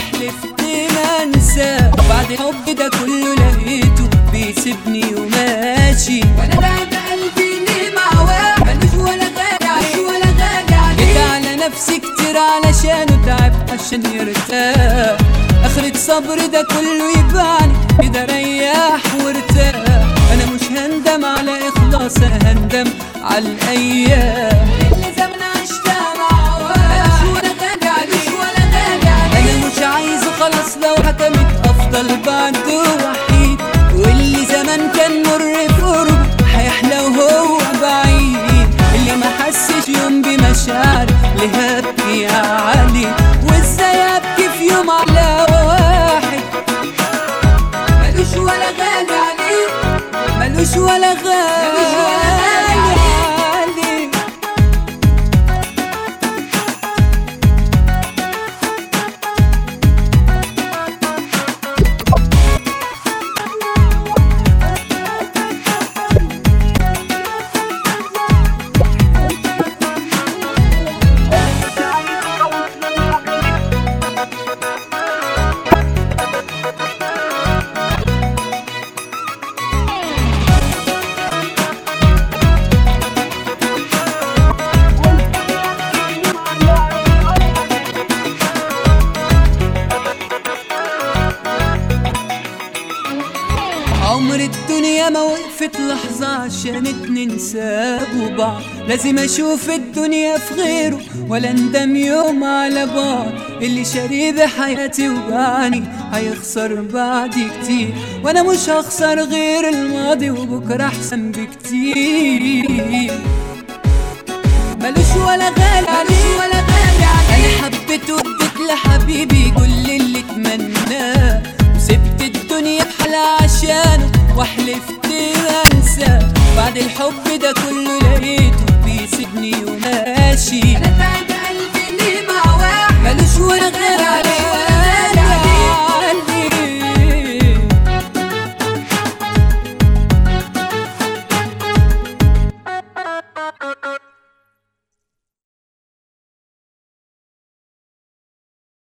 وحلفت ما انساه. بعد الحب ده كله لقيته بيسيبني وماشي، وانا بعد قلبي ليه مع واحد ملوش ولا غالي عليه ولا غالي عليه. جيت على نفسي كتير علشانه، تعبت عشان يرتاح. اخرة صبر ده كله يبعني كده ريح وارتاح. انا مش هندم على اخلاص، انا هندم على الايام اللي زمان عشتها مع واحد ملوش ولا غالي عليه ولا غالي عليه. انا مش عايزه خلاص، لو حكمت افضل بعده وحيد. واللي زمان كان مر في قربه هيحلى وهو بعيد. اللي ما حسش يوم بمشاعر ليه ابكي عليه، وازاي ابكي في يوم على واحد ملوش ولا غالي عليه، ملوش ولا غالي عليه. عمر الدنيا ما وقفت لحظة عشان اتنين سابوا بعض. لازم اشوف الدنيا في غيره ولا ندم يوم على بعض. اللي شاريه بحياتي وبعني هيخسر بعدي كتير، وانا مش هخسر غير الماضي وبكرة احسن بكتير. ملوش ولا غالي عليه ولا غالي عليه. انا حبيته واديت لحبيبي كل اللي اتمناه، وسبت الدنيا بحالها عشانه وحلفت انسى. بعد الحب ده كله